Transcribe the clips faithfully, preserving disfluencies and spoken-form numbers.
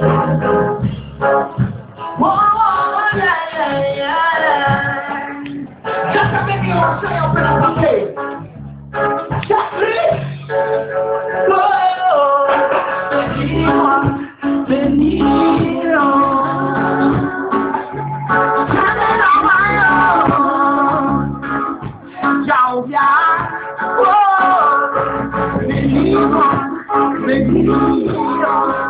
Oh, yeah, yeah, yeah. Just a minute, I'll say up in a bucket. Just please. Oh, anyone, anyone. Ciao, yeah. Oh, anyone, anyone.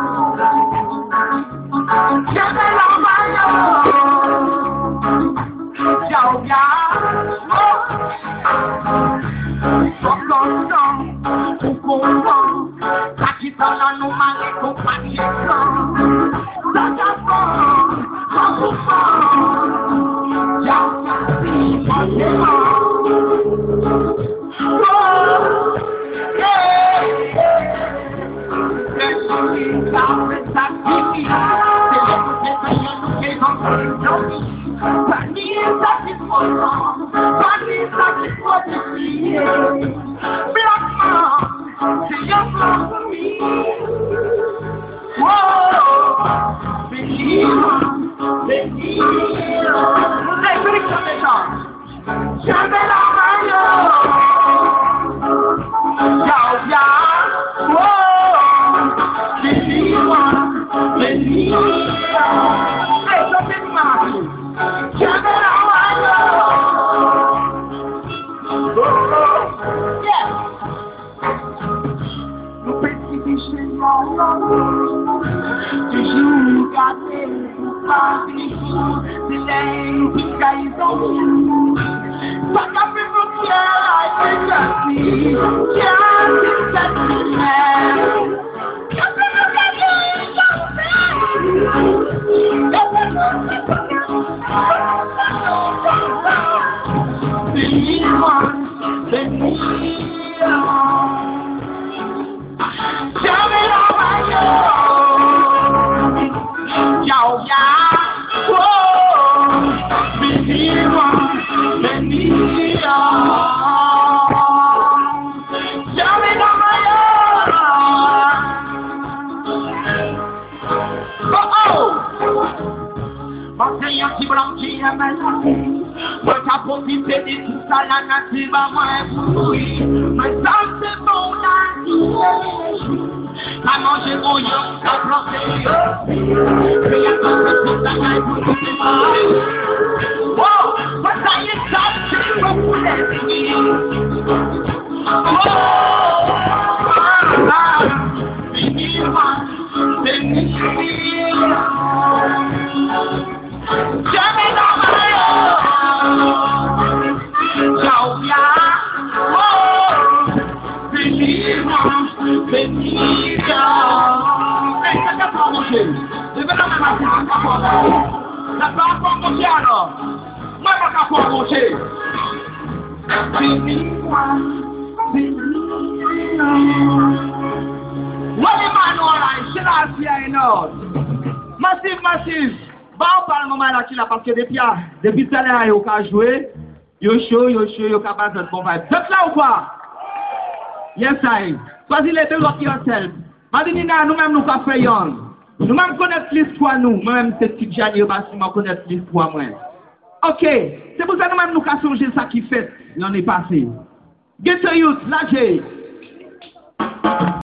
Massive, massive. Bah, on parle moment là qui là parce que depuis depuis tout à l'heure yo ka jouer, yo show, yo show, yo ka pas de bon vibe. Donc là ou pas? Yes I. Choisis les deux autres qui yourself. Madinina nous même nous ka faire yon. Nous même connaître l'histoire nous, même cette petite Janie bâtiment connaître l'histoire moi. OK, c'est pour ça nous même nous ka songer ça qui fait l'année passée. Get to youth, lâchez.